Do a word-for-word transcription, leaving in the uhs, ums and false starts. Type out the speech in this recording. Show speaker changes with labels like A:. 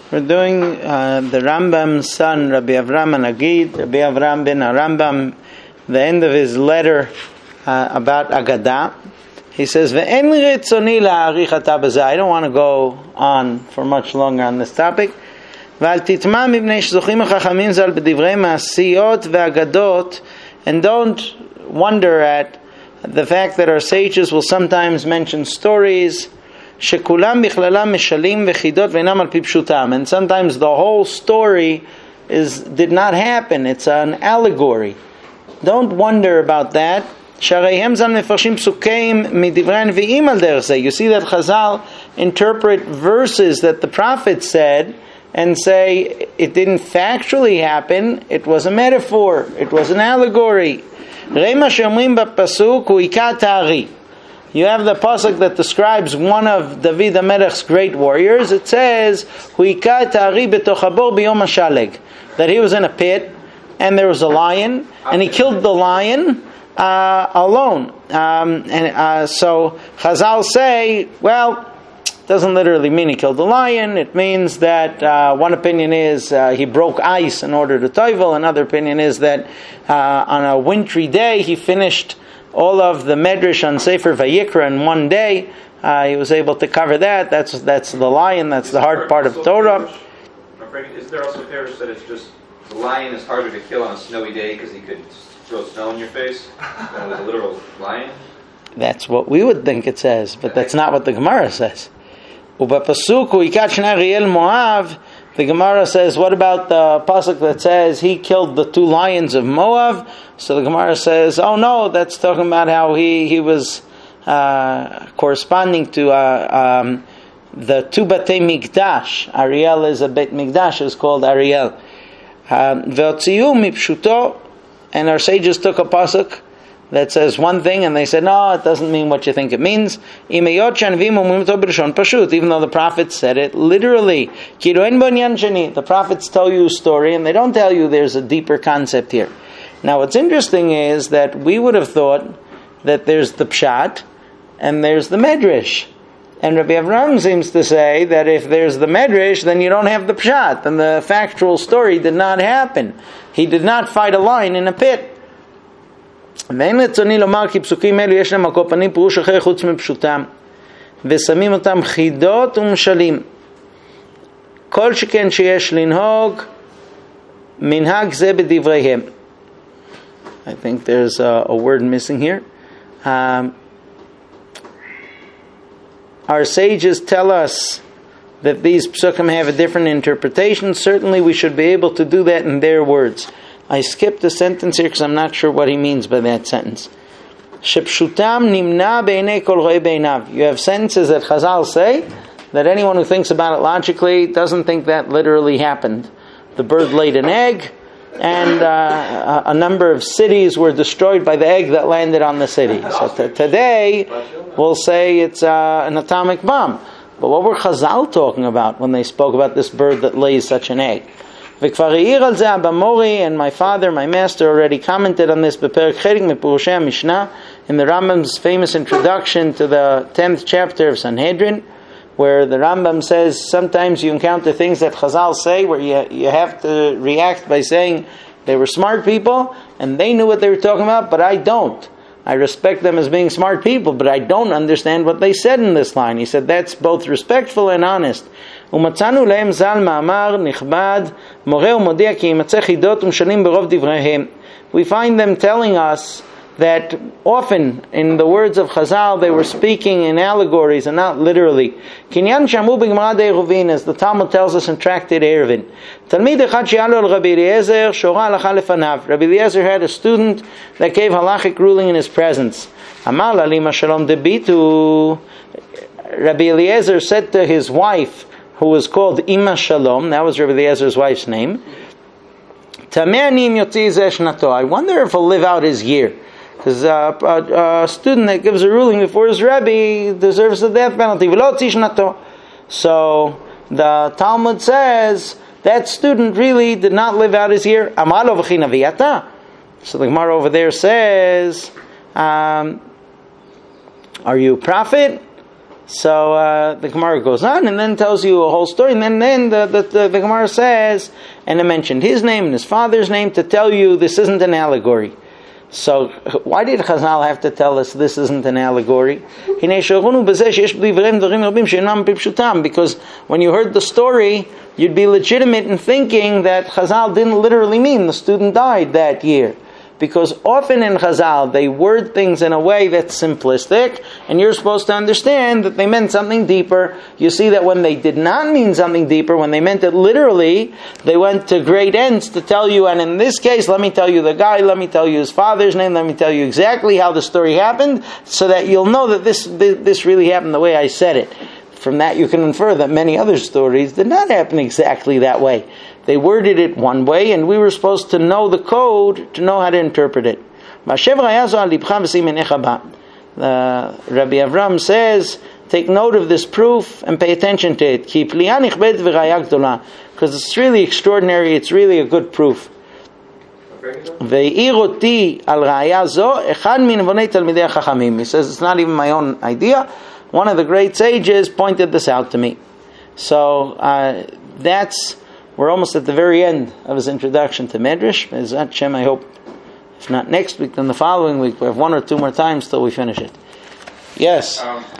A: We're doing uh, the Rambam's son, Rabbi Avram Anagid, Rabbi Avram ben Rambam, the end of his letter uh, about Agadah. He says, "Ve'en li retzoni la'arich ata b'zeh." I don't want to go on for much longer on this topic. "Ve'al titma mipnei shezochim hachachamim zal b'divrei ma'asiyot ve'agadot," and don't wonder at the fact that our sages will sometimes mention stories shekulam bichlalam mishalim vechidot ve'inam al pi pshutam, and sometimes the whole story is did not happen. It's an allegory. Don't wonder about that. You see that Chazal interpret verses that the prophet said and say it didn't factually happen, it was a metaphor, it was an allegory. You have the pasuk that describes one of David HaMelech's great warriors. It says that he was in a pit and there was a lion and he killed the lion Uh, alone. Um, and uh, so Chazal say, well, doesn't literally mean he killed the lion. It means that uh, one opinion is uh, he broke ice in order to toivel. Another opinion is that uh, on a wintry day he finished all of the Medrash on Sefer Vayikra in one day. Uh, he was able to cover that. That's that's the lion. That's the hard part of Torah.
B: Is there also parish that it's just the lion is harder to kill on a snowy day because he could throw snow in your face? That was a literal lion?
A: That's what we would think it says, but that's not what the Gemara says. The Gemara says, what about the pasuk that says he killed the two lions of Moab? So the Gemara says, oh no, that's talking about how he, he was uh, corresponding to uh, um, the two Batei Mikdash. Ariel is a Bet Mikdash, is called Ariel. Ve'otziu mipshuto. And our sages took a pasuk that says one thing, and they said, no, it doesn't mean what you think it means. Even though the prophets said it literally. The prophets tell you a story, and they don't tell you there's a deeper concept here. Now, what's interesting is that we would have thought that there's the pshat, and there's the medrash. And Rabbi Avram seems to say that if there's the medrash, then you don't have the pshat, and the factual story did not happen. He did not fight a lion in a pit. ואין לצוני לומר כי פסוקים אלו יש להם על כל פנים פירוש אחר חוץ מפשוטם ושמים אותם חידות ומשלים כל שכן שיש לנהוג מנהג זה בדבריהם. I think there's a, a word missing here. Um, our sages tell us that these psukim have a different interpretation. Certainly we should be able to do that in their words. I skipped a sentence here because I'm not sure what he means by that sentence. Shepshutam nimna beinei kol ro'eh beinav. You have sentences that Chazal say that anyone who thinks about it logically doesn't think that literally happened. The bird laid an egg, and uh, a number of cities were destroyed by the egg that landed on the city. So t- today we'll say it's uh, an atomic bomb. But what were Chazal talking about when they spoke about this bird that lays such an egg? And my father, my master, already commented on this in the Rambam's famous introduction to the tenth chapter of Sanhedrin, where the Rambam says sometimes you encounter things that Chazal say where you, you have to react by saying they were smart people and they knew what they were talking about, but I don't. I respect them as being smart people, but I don't understand what they said in this line. He said that's both respectful and honest. ומצאנו להם ז"ל מאמר נכבד מורה ומודיע כי ימצא חידות ומשלים ברוב דבריהם. We find them telling us that often in the words of Chazal they were speaking in allegories and not literally. קניין שאמרו בגמרא דעירובין, as the Talmud tells us in Tractate Eruvin. תלמיד אחד שהיה לו רבי אליעזר שורה הלכה לפניו. Rabbi Eliezer had a student that gave halachic ruling in his presence. אמר לה לאמא שלום דביתו. Rabbi Eliezer said to his wife, who was called Ima Shalom, that was Rabbi Eliezer's wife's name, I wonder if he'll live out his year. Because uh, a, a student that gives a ruling before his Rebbe deserves the death penalty. So the Talmud says that student really did not live out his year. So the Gemara over there says, um, are you a prophet? So uh, the Gemara goes on and then tells you a whole story, and then, then the, the, the, the Gemara says, and it mentioned his name and his father's name to tell you this isn't an allegory. So why did Chazal have to tell us this isn't an allegory? Because when you heard the story, you'd be legitimate in thinking that Chazal didn't literally mean the student died that year. Because often in Chazal, they word things in a way that's simplistic, and you're supposed to understand that they meant something deeper. You see that when they did not mean something deeper, when they meant it literally, they went to great ends to tell you, and in this case, let me tell you the guy, let me tell you his father's name, let me tell you exactly how the story happened, so that you'll know that this this really happened the way I said it. From that you can infer that many other stories did not happen exactly that way. They worded it one way, and we were supposed to know the code to know how to interpret it. Uh, Rabbi Avram says, take note of this proof and pay attention to it. Because it's really extraordinary, it's really a good proof. He says, it's not even my own idea. One of the great sages pointed this out to me. So uh, that's... We're almost at the very end of his introduction to Medrash. Bezrat Hashem, I hope, if not next week, then the following week. We have one or two more times till we finish it. Yes?
B: Um,